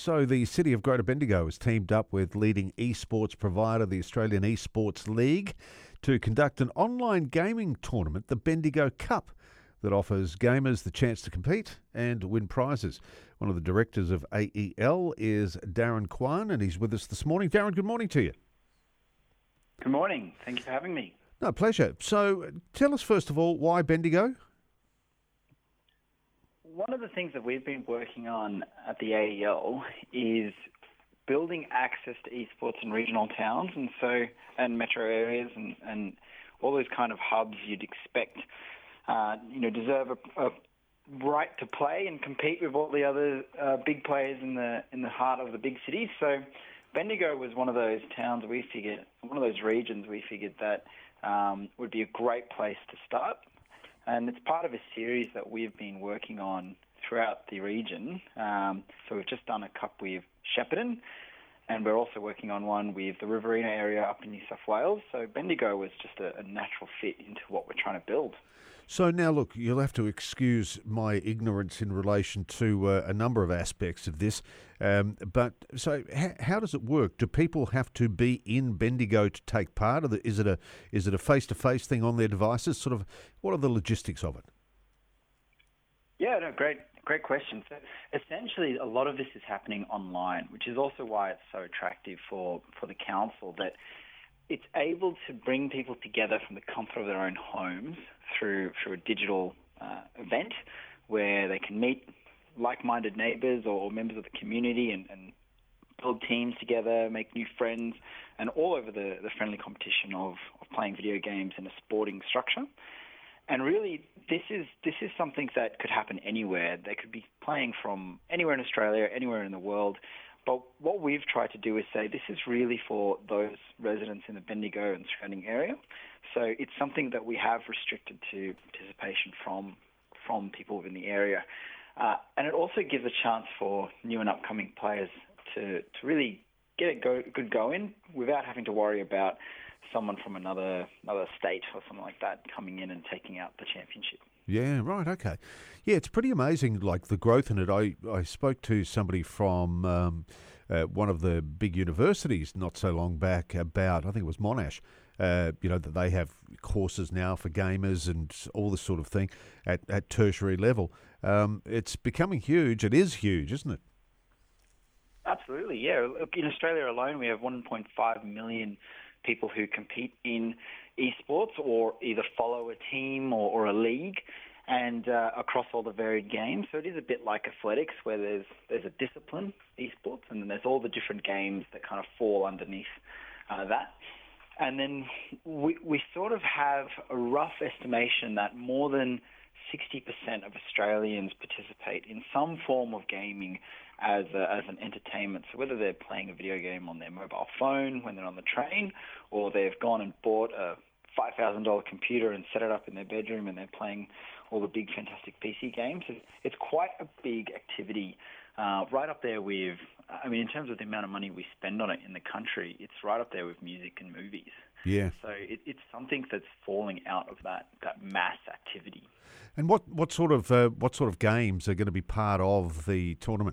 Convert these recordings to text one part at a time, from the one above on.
So the City of Greater Bendigo has teamed up with leading esports provider, the Australian Esports League, to conduct an online gaming tournament, the Bendigo Cup, that offers gamers the chance to compete and win prizes. One of the directors of AEL is Darren Kwan, and he's with us this morning. Darren, good morning to you. Good morning. Thank you for having me. No, pleasure. So tell us, first of all, why Bendigo? One of the things that we've been working on at the AEL is building access to esports in regional towns and metro areas and all those kind of hubs you'd expect deserve a right to play and compete with all the other big players in the heart of the big cities. So Bendigo was one of those towns one of those regions we figured that would be a great place to start. And it's part of a series that we've been working on throughout the region. So we've just done a cup with Shepparton, and we're also working on one with the Riverina area up in New South Wales. So Bendigo was just a natural fit into what we're trying to build. So now, look, you'll have to excuse my ignorance in relation to a number of aspects of this. But how does it work? Do people have to be in Bendigo to take part? Is it a face-to-face thing on their devices? Sort of, what are the logistics of it? Yeah, no, great question. So essentially, a lot of this is happening online, which is also why it's so attractive for the council, that it's able to bring people together from the comfort of their own homes through a digital event where they can meet like-minded neighbours or members of the community and build teams together, make new friends, and all over the friendly competition of playing video games in a sporting structure. And really, this is something that could happen anywhere. They could be playing from anywhere in Australia, anywhere in the world. But what we've tried to do is say this is really for those residents in the Bendigo and surrounding area. So it's something that we have restricted to participation from people within the area. And it also gives a chance for new and upcoming players to really get a good go in without having to worry about someone from another state or something like that coming in and taking out the championship. Yeah, right, okay. Yeah, it's pretty amazing, like the growth in it. I spoke to somebody from one of the big universities not so long back about, I think it was Monash, that they have courses now for gamers and all this sort of thing at tertiary level. It's becoming huge. It is huge, isn't it? Absolutely, yeah. Look, in Australia alone, we have 1.5 million people who compete in esports or either follow a team or a league, and across all the varied games. So it is a bit like athletics, where there's a discipline, esports, and then there's all the different games that kind of fall underneath that. And then we sort of have a rough estimation that more than 60% of Australians participate in some form of gaming as an entertainment. So whether they're playing a video game on their mobile phone when they're on the train, or they've gone and bought a $5,000 computer and set it up in their bedroom and they're playing all the big fantastic PC games. It's quite a big activity, right up there with, in terms of the amount of money we spend on it in the country, it's right up there with music and movies. Yeah. So it's something that's falling out of that mass activity. And what sort of games are going to be part of the tournament?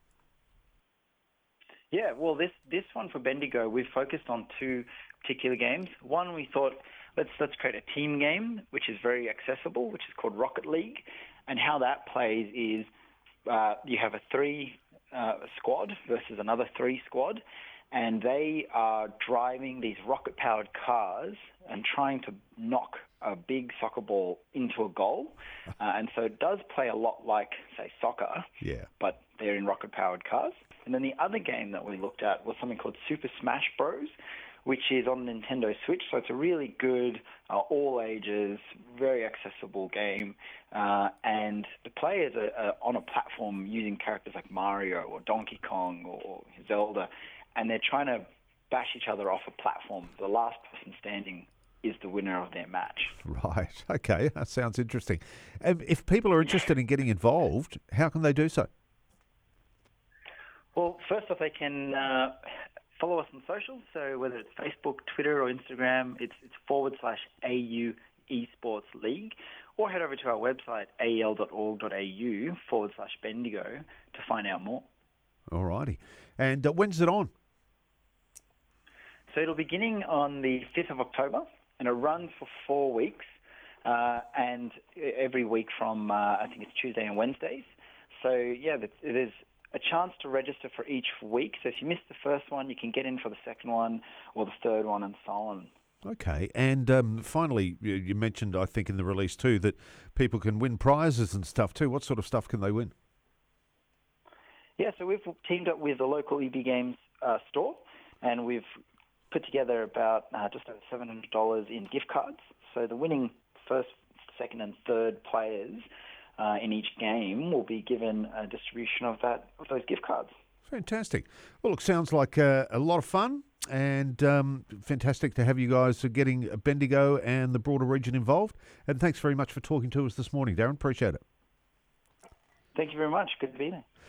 Yeah, well, this one for Bendigo, we've focused on two particular games. One, we thought, let's create a team game, which is very accessible, which is called Rocket League. And how that plays is you have a 3 squad versus another 3 squad, and they are driving these rocket-powered cars and trying to knock a big soccer ball into a goal. And so it does play a lot like, say, soccer, yeah, but they're in rocket-powered cars. And then the other game that we looked at was something called Super Smash Bros., which is on Nintendo Switch. So it's a really good, all ages, very accessible game. And the players are on a platform using characters like Mario or Donkey Kong or Zelda, and they're trying to bash each other off a platform. The last person standing is the winner of their match. Right. Okay. That sounds interesting. If people are interested in getting involved, how can they do so? Well, first off, they can follow us on socials. So whether it's Facebook, Twitter, or Instagram, it's /AU Esports League, or head over to our website, ael.org.au /Bendigo to find out more. All righty. And when's it on? So it'll be beginning on the 5th of October, and it runs for 4 weeks, and every week from, I think it's Tuesday and Wednesdays. So, yeah, there's a chance to register for each week. So if you miss the first one, you can get in for the second one or the third one and so on. Okay. And finally, you mentioned, I think, in the release too, that people can win prizes and stuff too. What sort of stuff can they win? Yeah, so we've teamed up with the local EB Games store, and we've put together about just over $700 in gift cards. So the winning first, second and third players in each game will be given a distribution of those gift cards. Fantastic. Well, look, sounds like a lot of fun, and fantastic to have you guys getting Bendigo and the broader region involved. And thanks very much for talking to us this morning, Darren. Appreciate it. Thank you very much. Good to be there.